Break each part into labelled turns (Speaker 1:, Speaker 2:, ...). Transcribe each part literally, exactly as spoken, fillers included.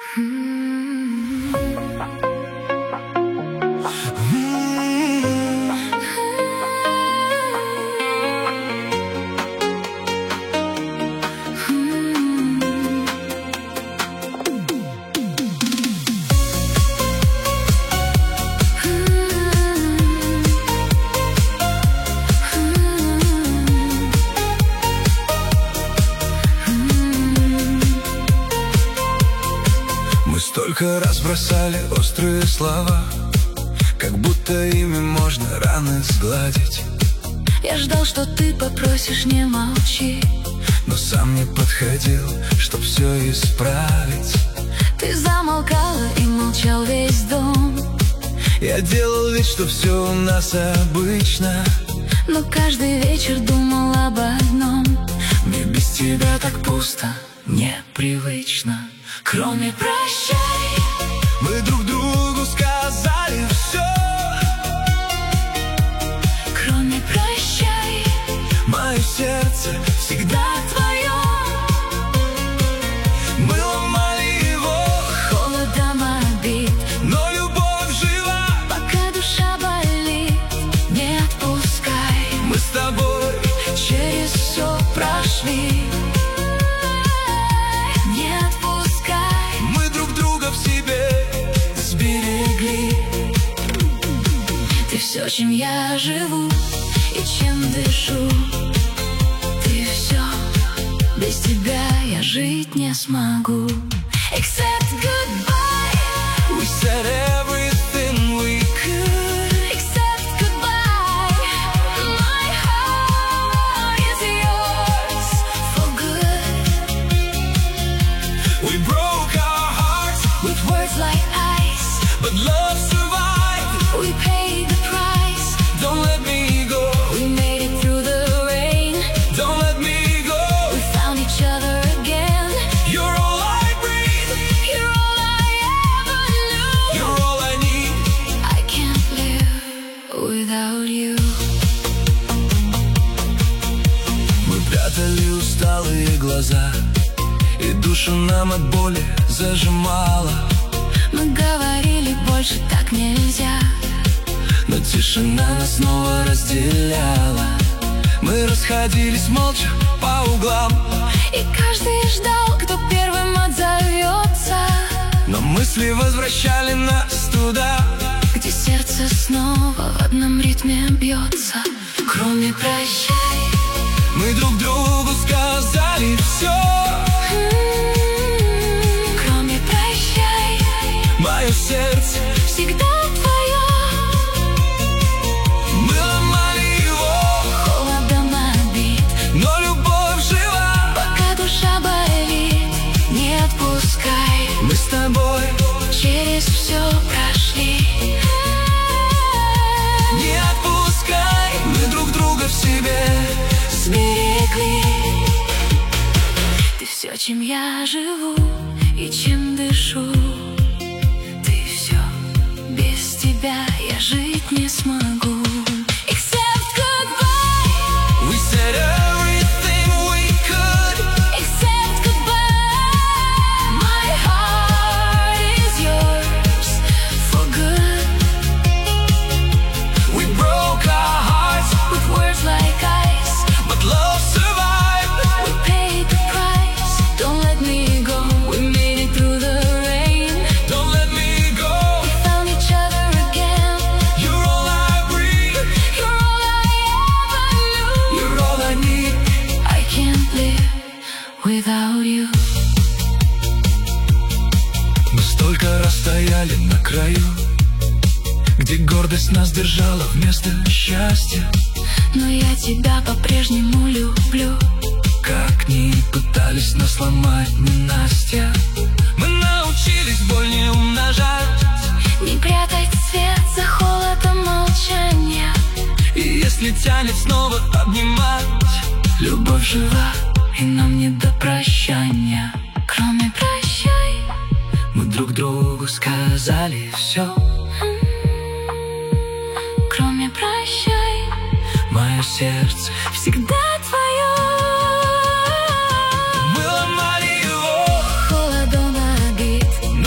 Speaker 1: Столько раз бросали острые слова, как будто ими можно раны сгладить.
Speaker 2: Я ждал, что ты попросишь, не молчи,
Speaker 1: но сам не подходил, чтоб все исправить.
Speaker 2: Ты замолкала и молчал весь дом.
Speaker 1: Я делал вид, что все у нас обычно,
Speaker 2: но каждый вечер думал об одном:
Speaker 1: мне без тебя так пусто,
Speaker 2: непривычно.
Speaker 1: Кроме прощай, мы друг другу сказали все.
Speaker 2: Кроме прощай,
Speaker 1: мое сердце всегда твое. Мы ломали его
Speaker 2: холодом обид,
Speaker 1: но любовь жива,
Speaker 2: пока душа болит. Не отпускай,
Speaker 1: мы с тобой
Speaker 2: через все прошли. Все, чем я живу и чем дышу, ты все, без тебя я жить не смогу. Except goodbye,
Speaker 1: we said everything we could.
Speaker 2: Except goodbye, my heart is yours for good.
Speaker 1: We broke our hearts
Speaker 2: with words like ice,
Speaker 1: but love survived.
Speaker 2: We paid the price.
Speaker 1: Don't let me go.
Speaker 2: We made it through the rain.
Speaker 1: Don't let me go.
Speaker 2: We found each other again.
Speaker 1: You're all I breathe.
Speaker 2: You're all I ever knew.
Speaker 1: You're all I need.
Speaker 2: I can't live without you.
Speaker 1: Мы прятали усталые глаза, и душу нам от боли зажимала.
Speaker 2: Мы говорили, больше так нельзя,
Speaker 1: но тишина нас снова разделяла. Мы расходились молча по углам,
Speaker 2: и каждый ждал, кто первым отзовется.
Speaker 1: но мысли возвращали нас туда,
Speaker 2: где сердце снова в одном ритме бьется.
Speaker 1: Кроме прощай, мы друг другу сказали все.
Speaker 2: Кроме прощай,
Speaker 1: мое сердце
Speaker 2: всегда твое.
Speaker 1: Мы ломали его
Speaker 2: холодом обид,
Speaker 1: но любовь жива,
Speaker 2: пока душа болит. Не отпускай,
Speaker 1: мы с тобой
Speaker 2: через все прошли.
Speaker 1: не отпускай, мы друг друга в себе
Speaker 2: сберегли. Ты все, чем я живу и чем дышу, ты все, без тебя я жить не смогу. Except goodbye,
Speaker 1: we said everything we could.
Speaker 2: except goodbye, my heart is yours for good.
Speaker 1: We broke our hearts
Speaker 2: With words like ice,
Speaker 1: but love survived.
Speaker 2: we paid the price. Don't let me go, we made it through the rain.
Speaker 1: Don't let me go.
Speaker 2: We found each other again.
Speaker 1: You're all I breathe.
Speaker 2: You're all I ever knew.
Speaker 1: You're all I need.
Speaker 2: I can't live without you.
Speaker 1: Мы столько раз стояли на краю, где гордость нас держала вместо счастья.
Speaker 2: Но я тебя по-прежнему люблю.
Speaker 1: Как ни пытались нас сломать ненастья, мы научились боль не умножать.
Speaker 2: Не прятать свет за холодом молчания.
Speaker 1: И если тянет снова обнимать,
Speaker 2: Любовь жива, и нам не до прощания. Кроме прощай,
Speaker 1: мы друг другу сказали все.
Speaker 2: кроме прощай,
Speaker 1: Мое сердце
Speaker 2: всегда твое.
Speaker 1: мы ломали его
Speaker 2: Холодом обид,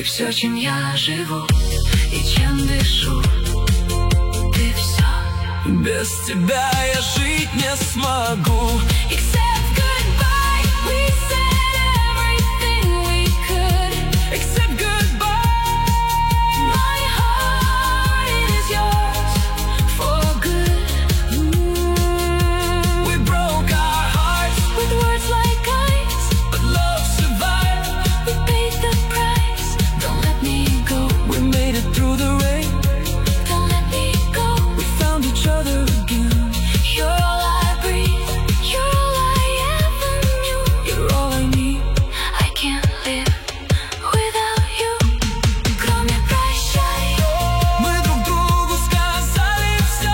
Speaker 2: все, чем я живу и чем дышу. Ты все.
Speaker 1: Без тебя я жить не смогу.
Speaker 2: Except goodbye, we said everything we could.
Speaker 1: Except goodbye.
Speaker 2: My heart is yours for good.
Speaker 1: Mm, we broke our hearts
Speaker 2: with words like ice,
Speaker 1: but love survived.
Speaker 2: We paid the price. Don't let me go.
Speaker 1: We made it through the rain.
Speaker 2: Don't let me go.
Speaker 1: We found each other again.
Speaker 2: You're all I breathe. You're all I ever knew.
Speaker 1: You're all I need.
Speaker 2: I can't live without you. Кроме прощай.
Speaker 1: Мы друг другу сказали все.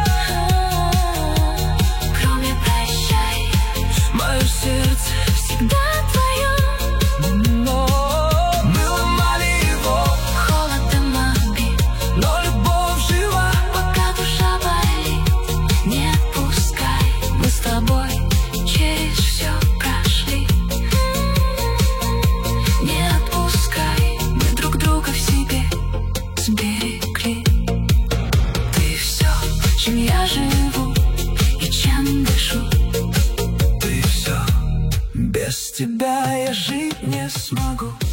Speaker 2: Кроме прощай.
Speaker 1: Мое сердце
Speaker 2: Всегда твое.
Speaker 1: но мы ломали его,
Speaker 2: Холодом обид.
Speaker 1: но любовь жива.
Speaker 2: Пока душа болит, не отпускай. Мы с тобой через все прошли. Не отпускай. Мы друг друга в себе сберегли. Ты все, чем я живу и чем дышу.
Speaker 1: Ты все. Без тебя я жить не смогу.